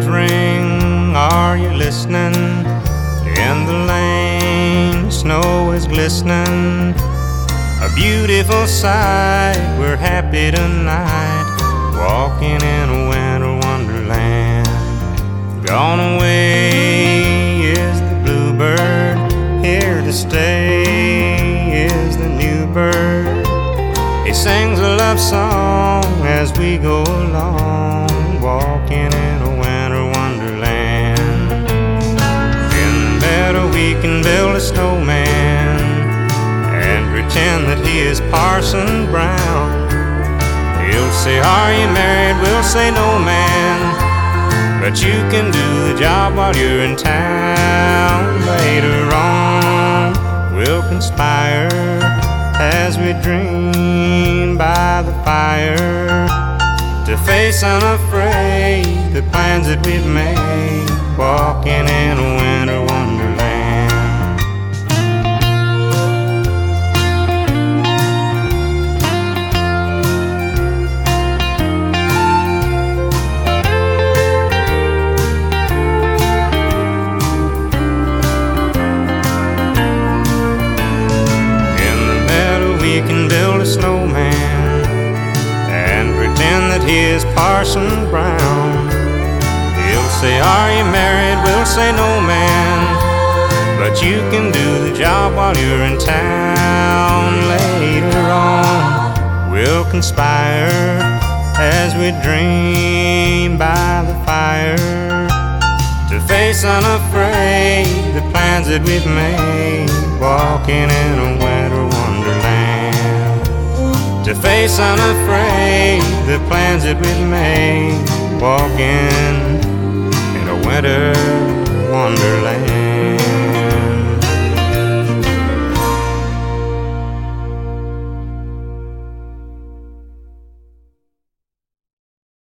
bells ring, are you listening? In the lane, snow is glistening. A beautiful sight, we're happy tonight, walking in a winter wonderland. Gone away is the bluebird, here to stay is the new bird. He sings a love song as we go along, walking in a winter wonderland. In the meadow we can build a snowman and pretend that he is Parson Brown. He'll say, are you married? We'll say, no, man, but you can do the job while you're in town. Later on we'll conspire as we dream by the fire, to face unafraid the plans that we've made, walking in a winter wonderland. We can build a snowman and pretend that he is Parson Brown. He'll say, are you married? We'll say, no, man, but you can do the job while you're in town. Later on we'll conspire as we dream by the fire, to face unafraid the plans that we've made, walking in a winter wonderland. To face unafraid the plans that we've made, walking in a winter